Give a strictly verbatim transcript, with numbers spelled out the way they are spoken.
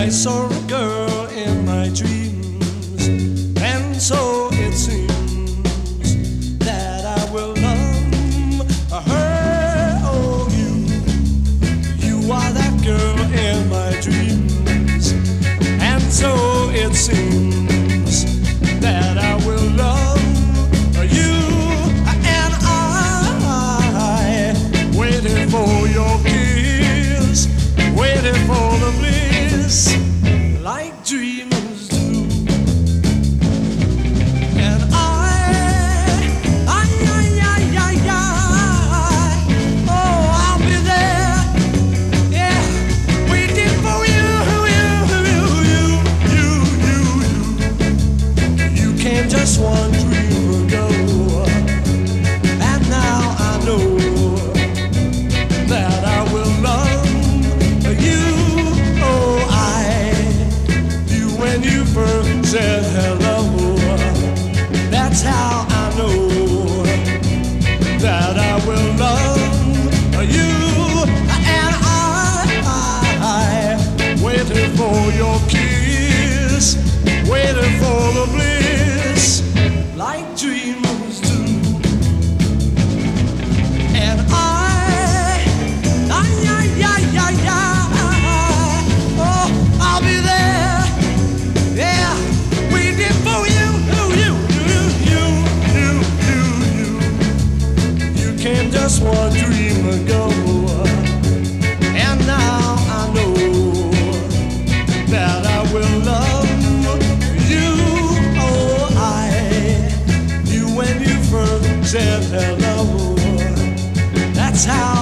saw a girl in my dreams, and so it seems that I will love her. Oh, you, you are that girl in my dreams, and so it seems that I will love you. And I waited for your kiss, waited for the bliss, like dreamers do. And I, I, I, I, I, I, oh, I'll be there, yeah, waiting for you, you, you, you, you, you. You came just one dream ago, and now I know that I will love you. Oh, I, you when you first said hello, that's how I know that I will love you. And I, I waited for your kiss, waited for the bliss, like dreamers do. And I, I, I, I, I, oh, I'll be there, yeah, waiting for you, you, you, you, you, you, you. You came just one dream ago, and now I know that I will love you. Oh, I, you when you first said hello, that's how